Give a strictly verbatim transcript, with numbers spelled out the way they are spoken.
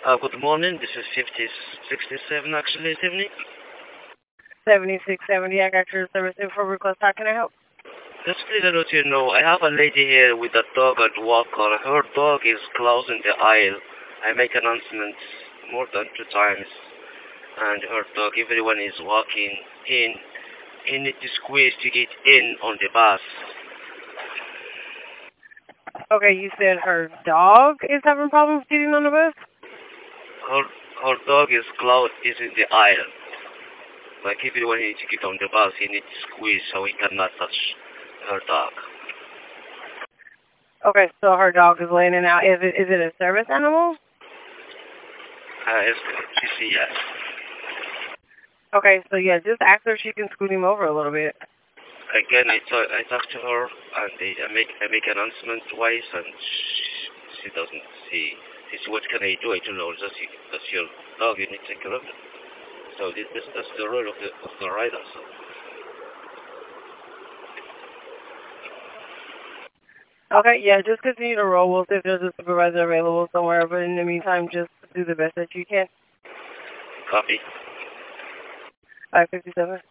Uh, good morning. This is fifty sixty-seven actually this evening. seventy-six seventy, I got your service info request. How can I help? Just to let you know, I have a lady here with a dog at walker. Her dog is closing the aisle. I make announcements more than two times. And her dog, everyone is walking in. He need to squeeze to get in on the bus. Okay, you said her dog is having problems getting on the bus? Her, her dog is closed, is in the aisle. Like everyone needs to get on the bus, he needs to squeeze so he cannot touch her dog. Okay, so her dog is laying it out. Is it is it a service animal? Uh, it's, she see yes. Okay, so yeah, just ask her if she can scoot him over a little bit. Again, I talk, I talk to her, and they, I make I make announcement twice, and she, she doesn't see. She says, what can I do? I don't know. That's, that's your dog. You need to take care of it. So this, this that's the role of the of the rider. So. Okay, yeah, just continue to roll. We'll see if there's a supervisor available somewhere, but in the meantime, just do the best that you can. Copy. five fifty-seven.